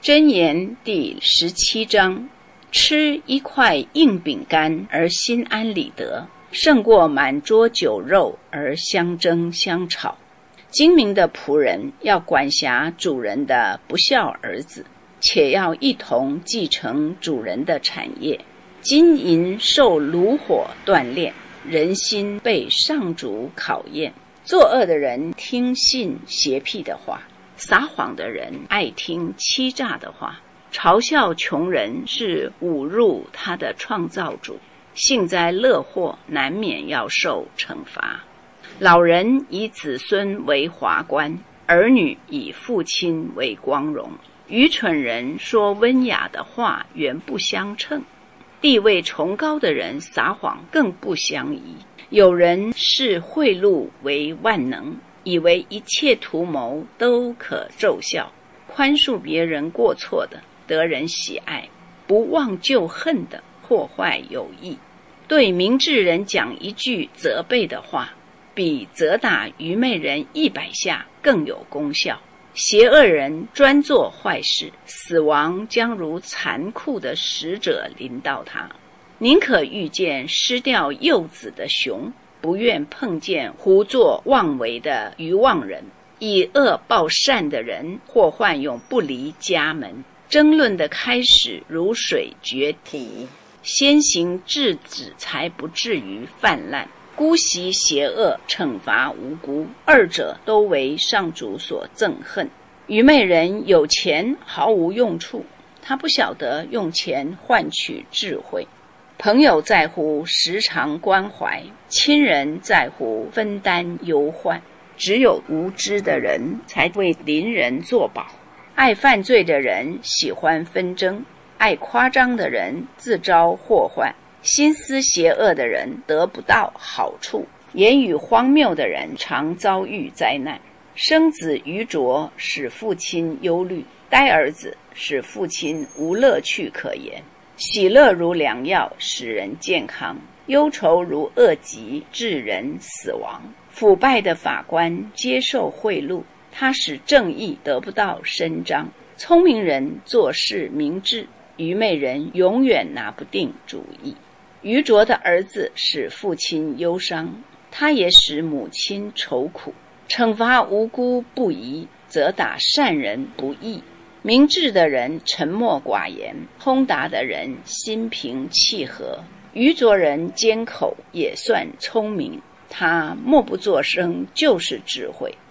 箴言第17章，吃一块硬饼干而心安理得，胜过满桌酒肉而相争相吵。精明的仆人要管辖主人的不孝儿子，且要一同继承主人的产业。金银受炉火锻炼，人心被上主考验。作恶的人听信邪僻的话，撒谎的人爱听欺诈的话。嘲笑穷人是侮辱他的创造主，幸灾乐祸难免要受惩罚。老人以子孙为华冠，儿女以父亲为光荣。愚蠢人说温雅的话原不相称，地位崇高的人撒谎更不相宜。有人视贿赂为万能，以为一切图谋都可奏效。宽恕别人过错的得人喜爱，不忘旧恨的破坏友谊。对明智人讲一句责备的话，比责打愚昧人100下更有功效。邪恶人专做坏事，死亡将如残酷的使者临到他。宁可遇见失掉幼子的熊，不愿碰见胡作妄为的愚妄人。以恶报善的人，祸患永不离家门。争论的开始如水决堤，先行制止才不至于泛滥。姑息邪恶，惩罚无辜，二者都为上主所憎恨。愚昧人有钱毫无用处，他不晓得用钱换取智慧。朋友在乎时常关怀，亲人在乎分担忧患。只有无知的人才为邻人作保，爱犯罪的人喜欢纷争，爱夸张的人自招祸患，心思邪恶的人得不到好处，言语荒谬的人常遭遇灾难。生子愚拙使父亲忧虑，呆儿子使父亲无乐趣可言。喜乐如良药，使人健康；忧愁如恶疾，致人死亡。腐败的法官接受贿赂，他使正义得不到伸张。聪明人做事明智，愚昧人永远拿不定主意。愚拙的儿子使父亲忧伤，他也使母亲愁苦。惩罚无辜不宜，责打善人不义。明智的人沉默寡言，通达的人心平气和。愚拙人缄口也算聪明，他默不作声就是智慧。